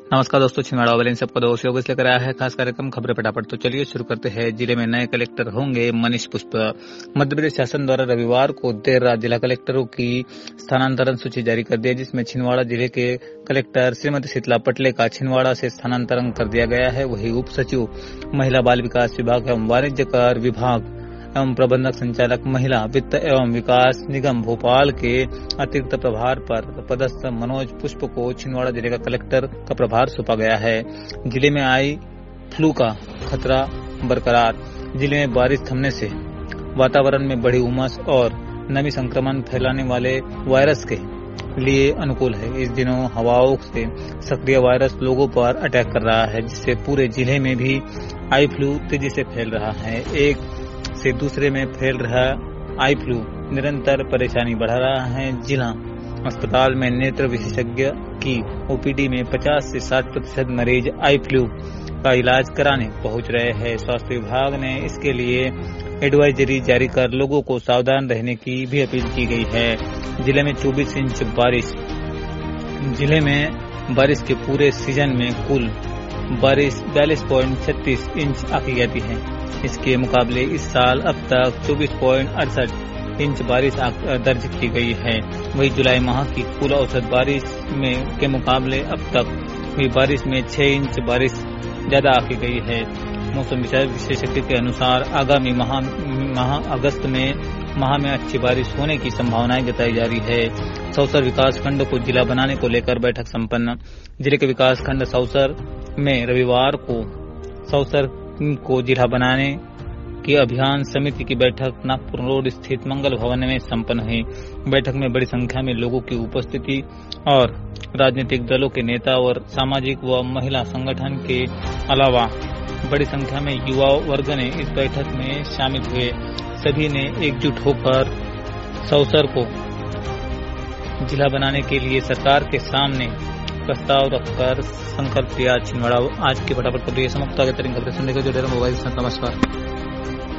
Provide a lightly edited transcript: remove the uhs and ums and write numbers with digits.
नमस्कार दोस्तों, छिंदवाड़ा वाले इन सबका दोस्त योगेश लेकर आया है खास कार्यक्रम खबरें फटाफट। तो चलिए शुरू करते हैं। जिले में नए कलेक्टर होंगे मनीष पुष्प। मध्य प्रदेश शासन द्वारा रविवार को देर रात जिला कलेक्टरों की स्थानांतरण सूची जारी कर दी है, जिसमें छिंदवाड़ा जिले के कलेक्टर श्रीमती शीतला पटले का छिंदवाड़ा से स्थानांतरण कर दिया गया है। वहीं उप सचिव महिला बाल विकास विभाग एवं वाणिज्य कर विभाग एवं प्रबंधक संचालक महिला वित्त एवं विकास निगम भोपाल के अतिरिक्त प्रभार पर पदस्थ मनोज पुष्प को छिंदवाड़ा जिले का कलेक्टर का प्रभार सौंपा गया है। जिले में आई फ्लू का खतरा बरकरार। जिले में बारिश थमने से वातावरण में बढ़ी उमस और नमी संक्रमण फैलाने वाले वायरस के लिए अनुकूल है। इस दिनों हवाओं से सक्रिय वायरस लोगों पर अटैक कर रहा है, जिससे पूरे जिले में भी आई फ्लू तेजी से फैल रहा है। एक से दूसरे में फैल रहा आई फ्लू निरंतर परेशानी बढ़ा रहा है। जिला अस्पताल में नेत्र विशेषज्ञ की ओपीडी में 50 से 60% मरीज आई फ्लू का इलाज कराने पहुंच रहे हैं। स्वास्थ्य विभाग ने इसके लिए एडवाइजरी जारी कर लोगों को सावधान रहने की भी अपील की गई है। जिले में 24 इंच बारिश। जिले में बारिश के पूरे सीजन में कुल बारिश 42.36 इंच आंकी जाती है। इसके मुकाबले इस साल अब तक 24.68 इंच बारिश दर्ज की गई है। वही जुलाई माह की कुल औसत बारिश में के मुकाबले अब तक हुई बारिश में 6 इंच बारिश ज्यादा आंकी गई है। मौसम विशेषज्ञ के अनुसार आगामी माह अगस्त माह में अच्छी बारिश होने की संभावनाएं जताई जा रही है। सौसर विकास खंड को जिला बनाने को लेकर बैठक संपन्न। जिले के विकास खंड सौसर में रविवार को सौसर को जिला बनाने की अभियान समिति की बैठक नागपुर रोड स्थित मंगल भवन में संपन्न हुई। बैठक में बड़ी संख्या में लोगों की उपस्थिति और राजनीतिक दलों के नेता और सामाजिक व महिला संगठन के अलावा बड़ी संख्या में युवा वर्ग ने इस बैठक में शामिल हुए। सभी ने एकजुट होकर सौसर को जिला बनाने के लिए सरकार के सामने प्रस्ताव रखकर संकल्प लिया। छिंदवाड़ा आज की फटाफट खबरें समाप्त। आगे खबरें सुनने के जुड़े रहो। मोबाइल। नमस्कार।